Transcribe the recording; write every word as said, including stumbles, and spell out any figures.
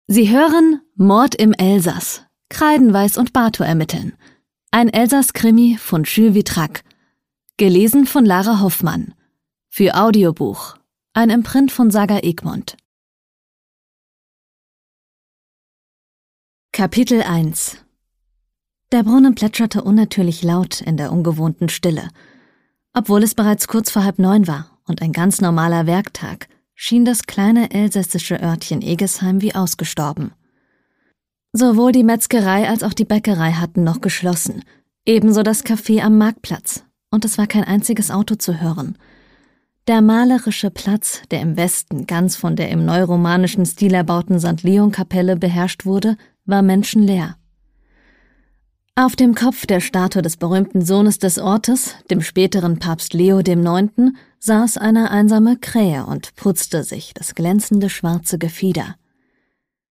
Sie hören Mord im Elsass. Kreidenweiß und Bartow ermitteln. Ein Elsass-Krimi von Jules Vitrac. Gelesen von Lara Hoffmann. Für Audiobuch. Ein Imprint von Saga Egmont. Kapitel eins. Der Brunnen plätscherte unnatürlich laut in der ungewohnten Stille. Obwohl es bereits kurz vor halb neun war und ein ganz normaler Werktag, schien das kleine elsässische Örtchen Egesheim wie ausgestorben. Sowohl die Metzgerei als auch die Bäckerei hatten noch geschlossen, ebenso das Café am Marktplatz, und es war kein einziges Auto zu hören. Der malerische Platz, der im Westen ganz von der im neuromanischen Stil erbauten Sankt Leon-Kapelle beherrscht wurde, war menschenleer. Auf dem Kopf der Statue des berühmten Sohnes des Ortes, dem späteren Papst Leo der Neunte., saß eine einsame Krähe und putzte sich das glänzende schwarze Gefieder.